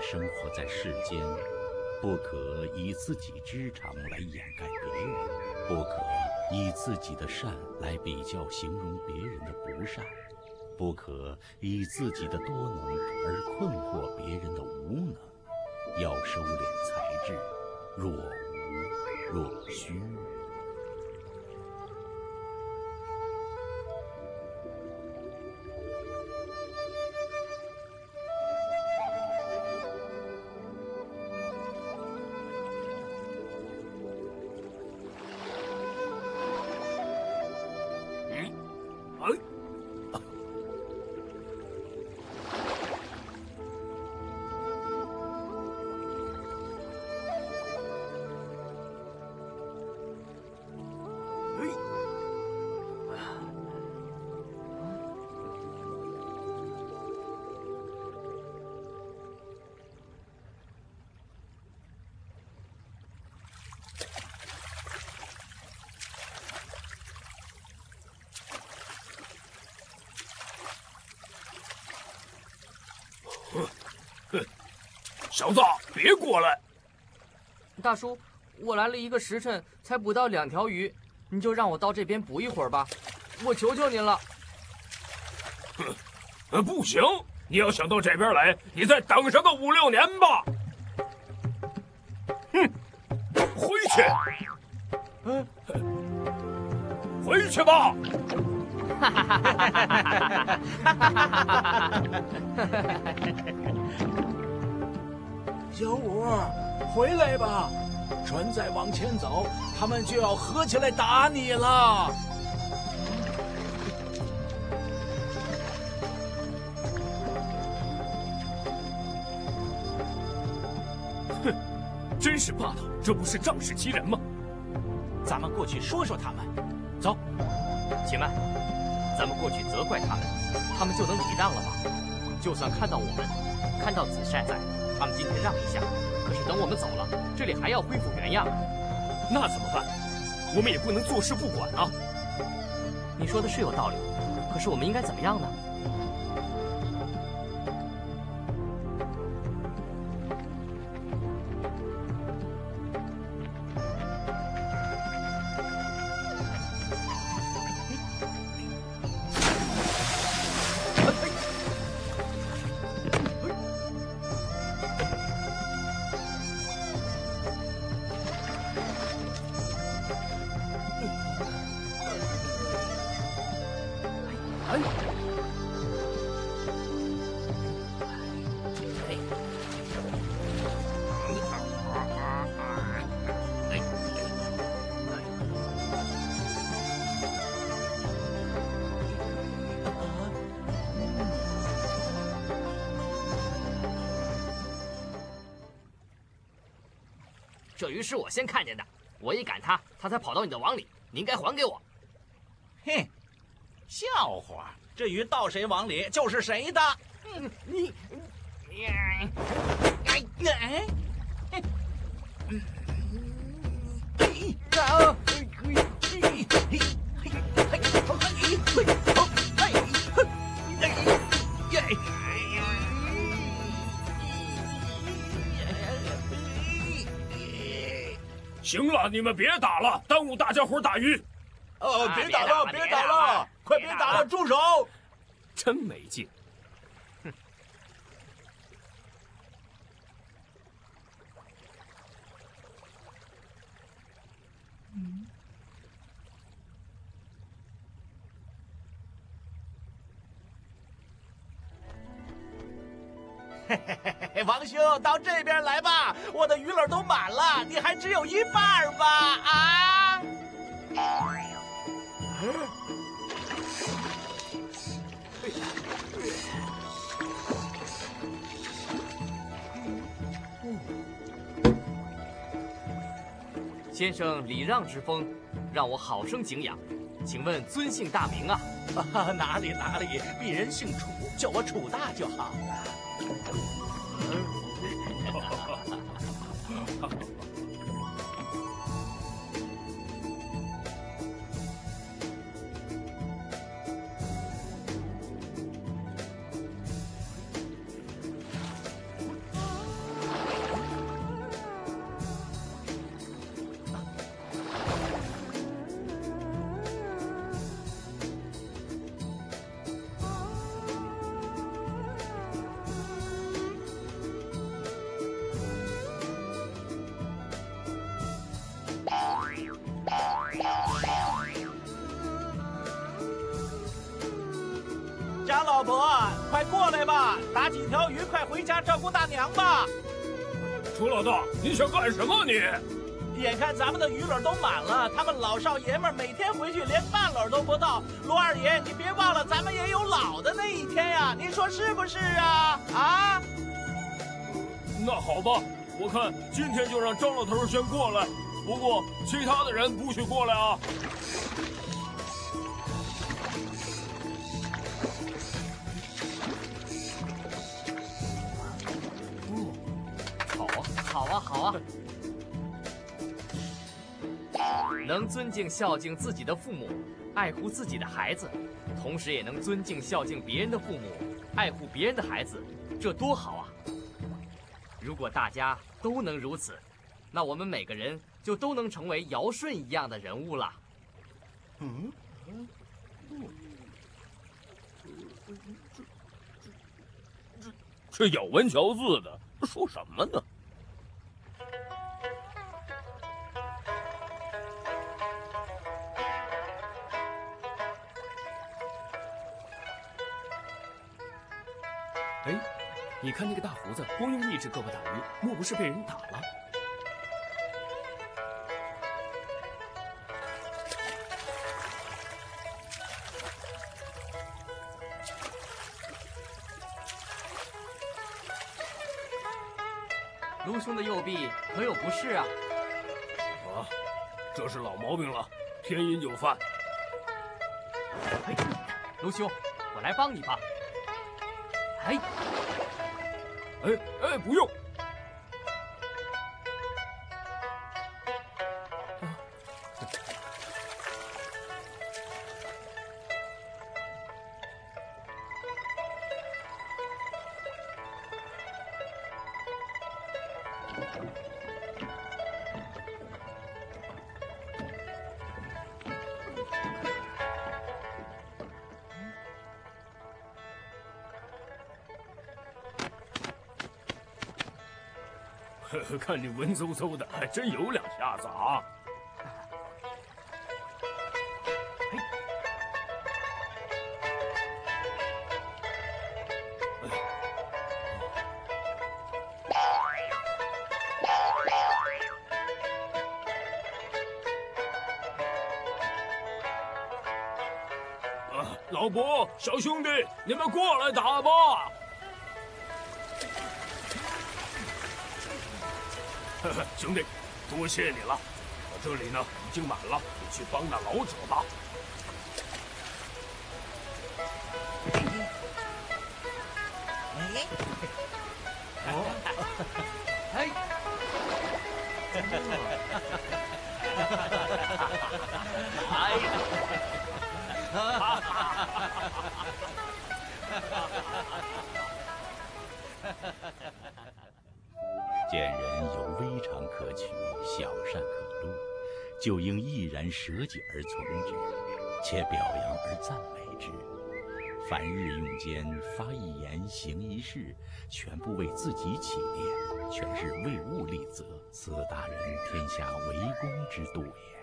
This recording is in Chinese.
生活在世间，不可以自己之长来掩盖别人，不可以自己的善来比较形容别人的不善，不可以自己的多能而困惑别人的无能。要收敛才智，若无若虚。 小子，别过来！ 大叔，我来了1个时辰，才捕到2条鱼，你就让我到这边捕一会儿吧，我求求您了。 不行，你要想到这边来，你再等上个5、6年吧。哼，回去。回去吧。 小五，回来吧！船再往前走，他们就要合起来打你了。 哼，真是霸道！这不是仗势欺人吗？ 咱们过去说说他们。走， 且慢，咱们过去责怪他们，他们就能礼让了吗？就算看到我们，看到子善在，他们今天让一下，可是等我们走了，这里还要恢复原样。 那怎么办？我们也不能坐视不管啊！ 你说的是有道理，可是我们应该怎么样呢？ 这鱼是我先看见的，我一赶它，它才跑到你的网里，你应该还给我。 哼，笑话！这鱼到谁网里就是谁的。你， 行了，你们别打了，耽误大家伙打鱼。 别打了，别打了，快别打了，住手！ 真没劲。 王兄，到这边来吧，我的鱼篓都满了，你还只有一半吧？啊！ 先生礼让之风，让我好生敬仰。请问尊姓大名啊？ 哪里，鄙人姓楚，叫我楚大就好了。 老婆，快过来吧，打几条鱼，快回家照顾大娘吧。 楚老大，你想干什么你？ 眼看咱们的鱼篓都满了，他们老少爷们每天回去连半篓都不到。罗二爷，你别忘了，咱们也有老的那一天呀，您说是不是啊？啊？ 那好吧，我看今天就让张老头先过来，不过其他的人不许过来啊。 好啊！能尊敬孝敬自己的父母，爱护自己的孩子，同时也能尊敬孝敬别人的父母，爱护别人的孩子，这多好啊！如果大家都能如此，那我们每个人就都能成为尧舜一样的人物了。 这咬文嚼字的说什么呢？ 哎，你看那个大胡子，光用一只胳膊打鱼，莫不是被人打了？ 卢兄的右臂可有不适啊？ 啊，这是老毛病了，天阴有犯。 卢兄，我来帮你吧。 哎，不用。看你文绉绉的，还真有两下子啊！老伯，小兄弟，你们过来打吧！兄弟，多谢你了，我这里呢已经满了，你去帮那老者吧。 见人有微常可取，小善可录，就应毅然舍己而从之，且表扬而赞美之。凡日用间，发一言，行一事，全不为自己起念，全是为物立则，此大人天下为公之度也。